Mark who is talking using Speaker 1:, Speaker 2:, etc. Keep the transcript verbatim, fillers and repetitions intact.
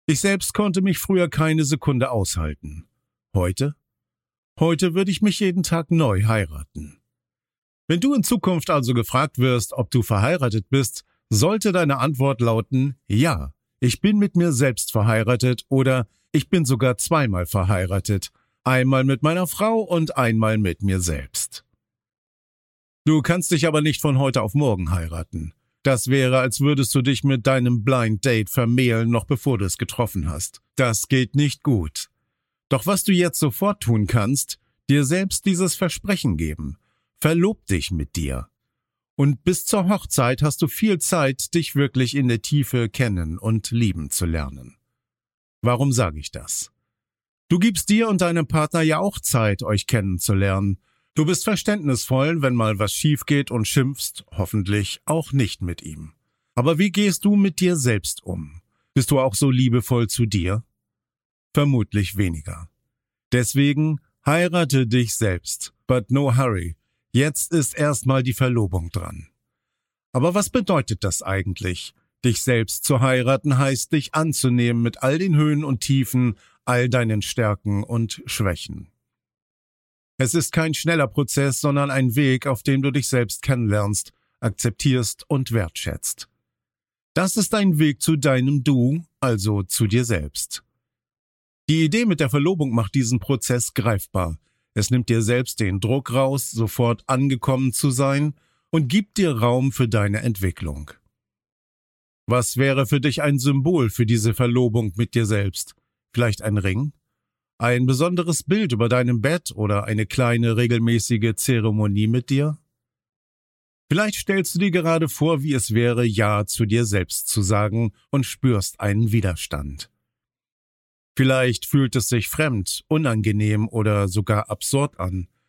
Speaker 1: Ich selbst konnte mich früher keine Sekunde aushalten. Heute? Heute würde ich mich jeden Tag neu heiraten. Wenn du in Zukunft also gefragt wirst, ob du verheiratet bist, sollte deine Antwort lauten, ja, ich bin mit mir selbst verheiratet oder ich bin sogar zweimal verheiratet, einmal mit meiner Frau und einmal mit mir selbst. Du kannst dich aber nicht von heute auf morgen heiraten. Das wäre, als würdest du dich mit deinem Blind Date vermählen, noch bevor du es getroffen hast. Das geht nicht gut. Doch was du jetzt sofort tun kannst, dir selbst dieses Versprechen geben. Verlob dich mit dir. Und bis zur Hochzeit hast du viel Zeit, dich wirklich in der Tiefe kennen und lieben zu lernen. Warum sage ich das? Du gibst dir und deinem Partner ja auch Zeit, euch kennenzulernen. Du bist verständnisvoll, wenn mal was schief geht und schimpfst, hoffentlich auch nicht mit ihm. Aber wie gehst du mit dir selbst um? Bist du auch so liebevoll zu dir? Vermutlich weniger. Deswegen heirate dich selbst, but no hurry. Jetzt ist erstmal die Verlobung dran. Aber was bedeutet das eigentlich? Dich selbst zu heiraten heißt, dich anzunehmen mit all den Höhen und Tiefen, all deinen Stärken und Schwächen. Es ist kein schneller Prozess, sondern ein Weg, auf dem du dich selbst kennenlernst, akzeptierst und wertschätzt. Das ist ein Weg zu deinem Du, also zu dir selbst. Die Idee mit der Verlobung macht diesen Prozess greifbar. Es nimmt dir selbst den Druck raus, sofort angekommen zu sein und gibt dir Raum für deine Entwicklung. Was wäre für dich ein Symbol für diese Verlobung mit dir selbst? Vielleicht ein Ring? Ein besonderes Bild über deinem Bett oder eine kleine regelmäßige Zeremonie mit dir? Vielleicht stellst du dir gerade vor, wie es wäre, Ja zu dir selbst zu sagen und spürst einen Widerstand. Vielleicht fühlt es sich fremd, unangenehm oder sogar absurd an.